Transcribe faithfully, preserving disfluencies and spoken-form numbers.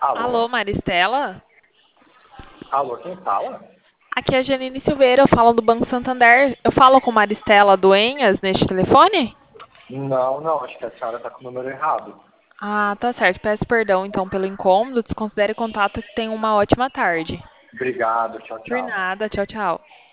Alô, Alô? Maristela? Alô, quem fala? Aqui é a Janine Silveira, eu falo do Banco Santander. Eu falo com Maristela Duenhas neste telefone? Não, não, acho que a senhora está com o número errado. Ah, tá certo. Peço perdão então pelo incômodo. Desconsidere o contato e tenha uma ótima tarde. Obrigado, tchau, Por tchau. nada, tchau, tchau.